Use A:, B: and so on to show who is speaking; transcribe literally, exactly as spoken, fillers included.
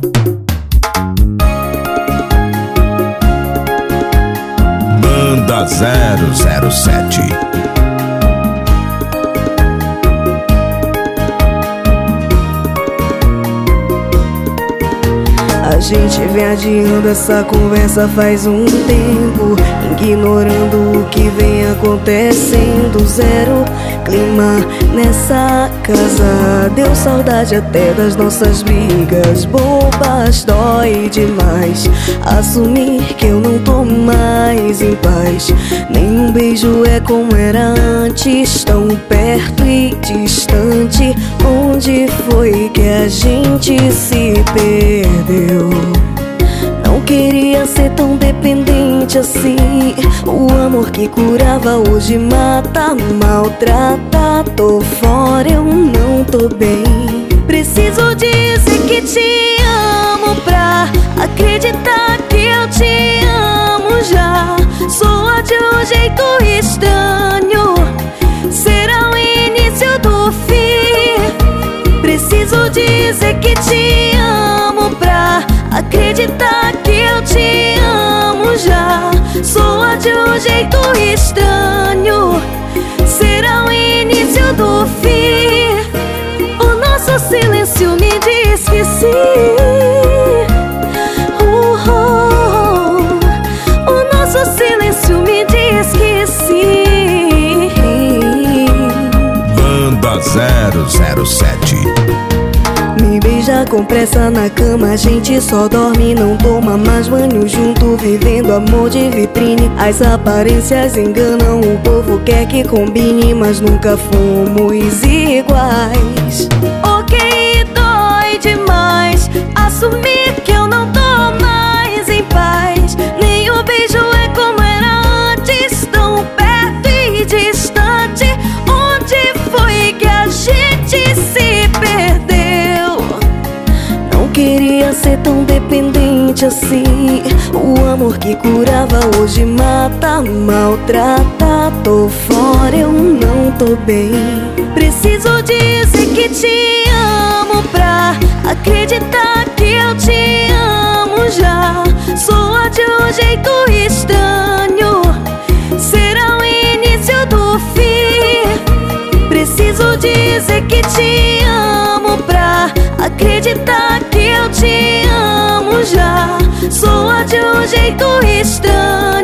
A: Banda zero zero sete.
B: A gente vem adiando essa conversa faz um tempo, ignorando o que vem acontecendo. Zero clima nessa casa, deu saudade até das nossas brigas bobas. Dói demais assumir que eu não tô mais em paz. Nenhum beijo é como era antes, tão perto e distante. Onde foi que a gente se perdeu? Não queria ser tão dependente assim. O amor que curava hoje mata, maltrata. Tô fora, eu não tô bem. Preciso dizer que te amo pra acreditar que eu te amo já. Soa de um jeito estranho, será o início do fim. Preciso dizer que te amo pra acreditar que eu te amo já. Soa de um jeito estranho, será o início do fim. O nosso silêncio me diz que sim. uh -oh. O nosso silêncio me diz que sim.
A: Banda zero zero sete.
B: Me beija com pressa na cama, a gente só dorme, não toma mais banho junto, vivendo amor de vitrine. As aparências enganam, o povo quer que combine, mas nunca fomos iguais. Ok, dói demais assumir que eu não tô mais em paz. Nem o beijo é como era antes, tão perto e distante. Onde foi que a gente se perdeu? Não queria ser tão dependente assim. O amor que curava hoje mata, maltrata. Tô fora, eu não tô bem. Preciso dizer que te amo pra acreditar que eu te amo já. Soa de um jeito estranho, será o início do fim. Preciso dizer que te amo pra acreditar que eu te amo já. Soa de um jeito estranho,